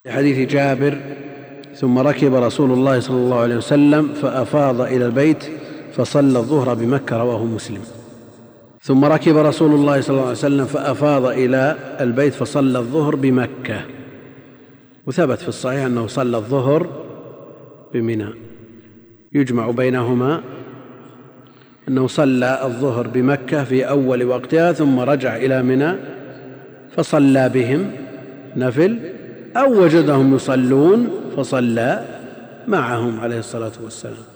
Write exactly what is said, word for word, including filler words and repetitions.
حديث جابر: ثم ركب رسول الله صلى الله عليه وسلم فأفاض إلى البيت فصلى الظهر بمكة. رواه مسلم. ثم ركب رسول الله صلى الله عليه وسلم فأفاض إلى البيت فصلى الظهر بمكة. وثبت في الصحيح أنه صلى الظهر بمنى. يجمع بينهما أنه صلى الظهر بمكة في أول وقتها ثم رجع إلى منى فصلى بهم نفل، أو وجدهم يصلون فصلى معهم عليه الصلاة والسلام.